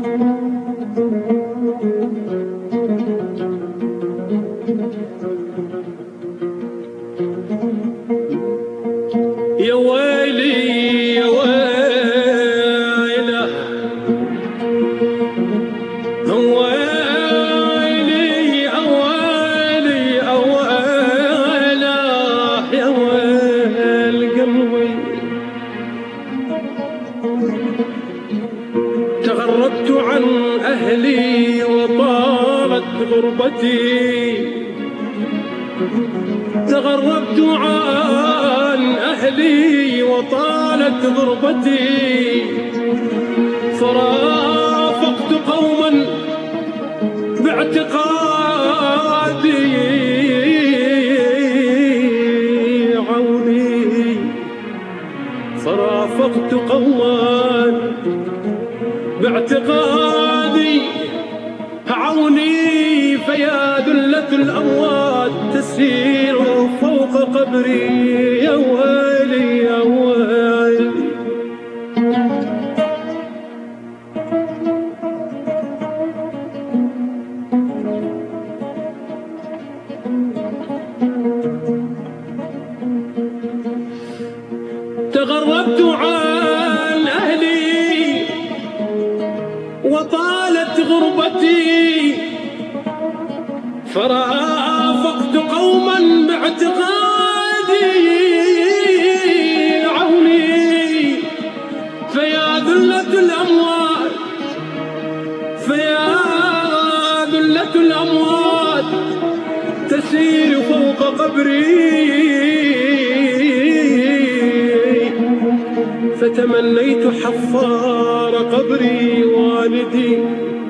يا ويلي يا ويله ويلي أويلي أويله يا ويل قلبي تغربت عن أهلي وطالت غربتي تغربت عن أهلي وطالت غربتي فرافقت قوما باعتقادي عوني فرافقت قوما باعتقادي عوني فيا ذلة الأموات تسير فوق قبري يا ويلي يا ويلي تغربت عن أهلي وطالت غربتي فرافقت قوما باعتقادي عوني فيا ذلة الأموات فيا ذلة الأموات تسير فوق قبري فتمنيت حفار قبري والدي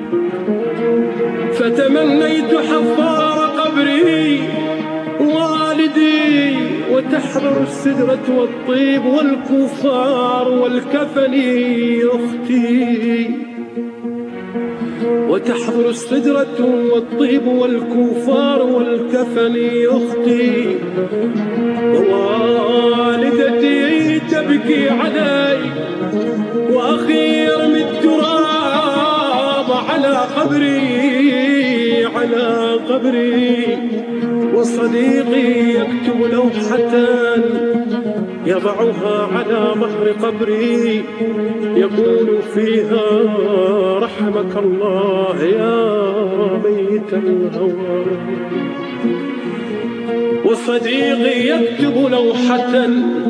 فتمنيت حفار قبري والدي وتحضر السدرة والطيب والكفار والكفن أختي وتحضر السدرة والطيب والكفار والكفن أختي ووالدتي تبكي علي وأخي يرمي التراب على قبري وصديقي يكتب لوحة يضعها على ظهر قبري يقول فيها رحمك الله يا ميت الهوى وصديقي يكتب لوحة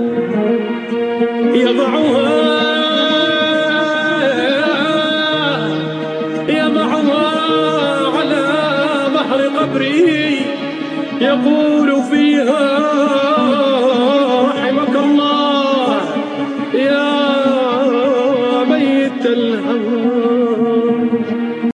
يضعها على ظهر قبري يقول فيها